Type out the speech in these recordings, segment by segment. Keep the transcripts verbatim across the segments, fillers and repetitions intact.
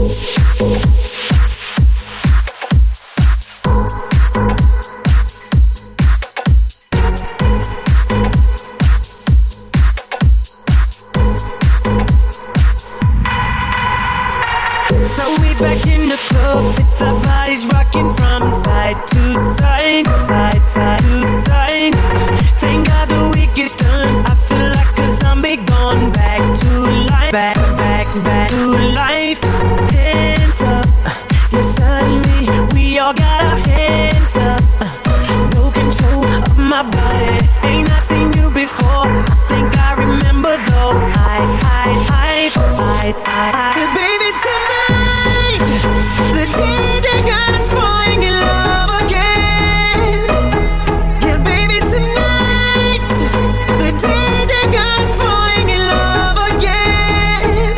So we back in the club with our bodies rocking from side to side, side, side to side. Thank God the week is done. I feel like a zombie gone back to life, back, back, back to life. Hands up, yeah, suddenly we all got our hands up. No control of my body. Ain't I seen you before? I think I remember those eyes, eyes, eyes, eyes, eyes. 'Cause baby tonight, the D J got us falling in love again. Yeah, baby tonight, the D J got us falling in love again.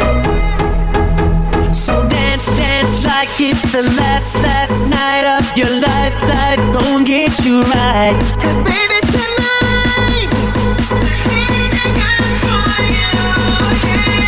So dance, dance like it's the last, last night of your life. Life gon' get you right. 'Cause baby tonight, the D J got us falling in love again.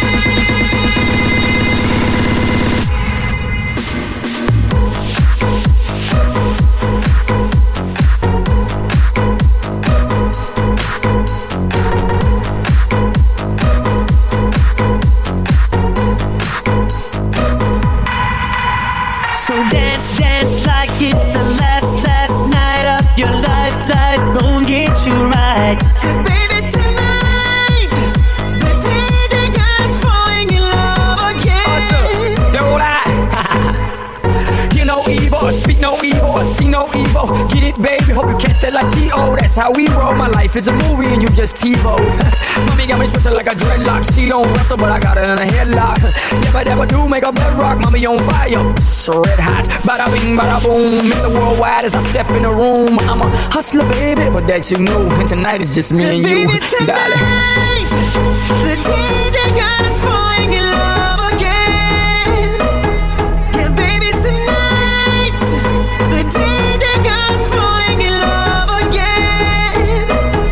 So dance, dance like it's the last, last night of your life. Life gon' get you right. 'Cause baby tonight, the D J got us falling in love again. Awesome. Don't lie. You know evil, speak no evil, see no evil. Get it, baby, hope you catch that like T O. That's how we roll. My life is a movie and you just TiVo. Mommy got me twisted like a dreadlock. She don't wrestle, but I got her in a headlock. Never, never do make a bedrock. Mommy on fire, so red hot. Bada bing, bada boom. Mister Worldwide as I step in the room. I'm a hustler, baby, but that you know. And tonight is just me and you, baby, tonight, darling. the D J got us falling in love again. Yeah, baby, tonight, the D J got us falling in love again.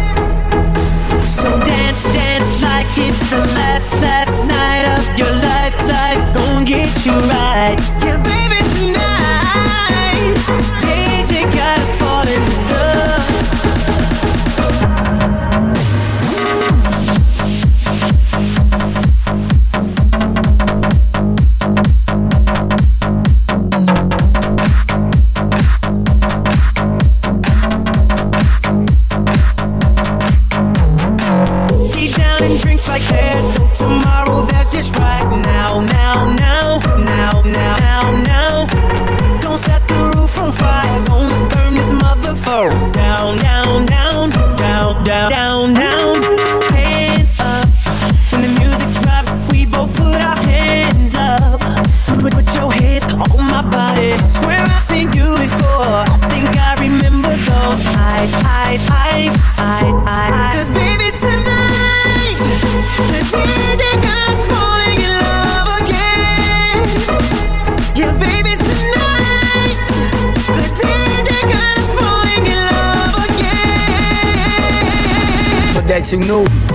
So dance, dance like it's the last, last night of your life. Life gon' get you right. Yeah, baby, tonight, D J got us falling in love. Deep down in drinks like there's no tomorrow. That's just right now, now, now, now, now, now, now. Don't set the roof on fire. Don't burn this motherfucker down, down, down, down, down, down, down. Hands up when the music drops. We both put our hands up. Put, put your hands on my body. Swear I've seen you before. I think I remember those eyes, eyes, eyes, eyes, eyes. 'Cause baby tonight, the D J got us falling in love again. Yeah, baby tonight, the D J got us falling in love again. But that you know.